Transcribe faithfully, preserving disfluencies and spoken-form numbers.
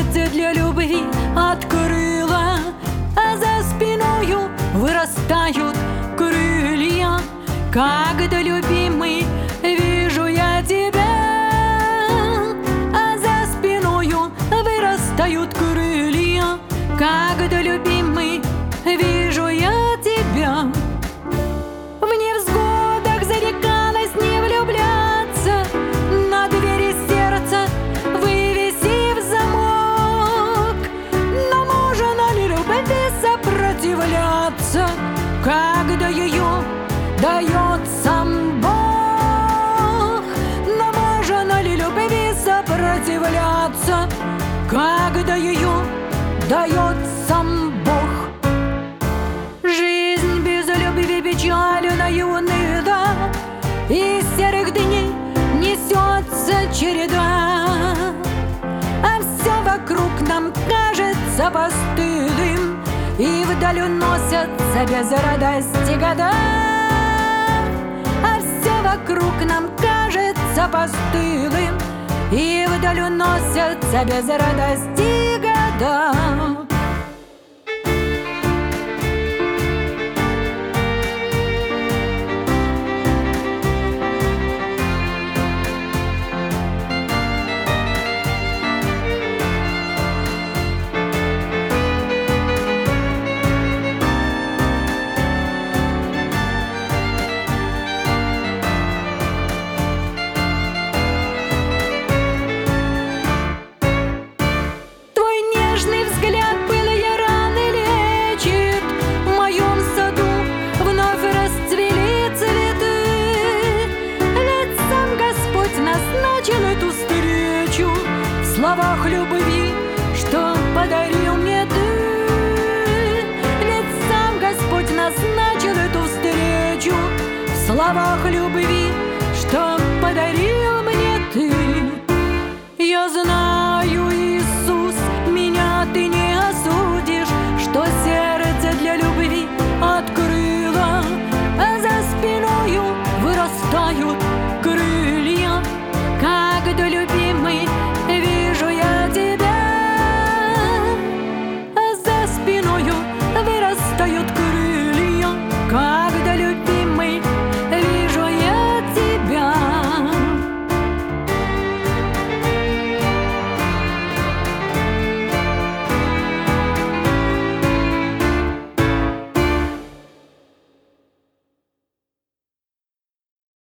сердце для любви открыла, а за спиною вырастают крылья. Когда, любимый, вижу я тебя, а за спиною вырастают крылья. Когда, любимый, вижу я тебя. В невзгодах зарекалась не влюбляться, на двери сердца вывесив замок. Но можно ли любви сопротивляться, когда ее дает сам Бог? Но можно ли любви сопротивляться, когда ее дает сам Бог? Жизнь без любви печалью на юных, да, из серых дней несется череда, а все вокруг нам кажется постылым, и вдаль уносятся без радости года. А все вокруг нам кажется постылым, и вдаль уносятся без радости года. В словах любви, что подарил мне ты, ведь сам Господь назначил эту встречу. В словах любви,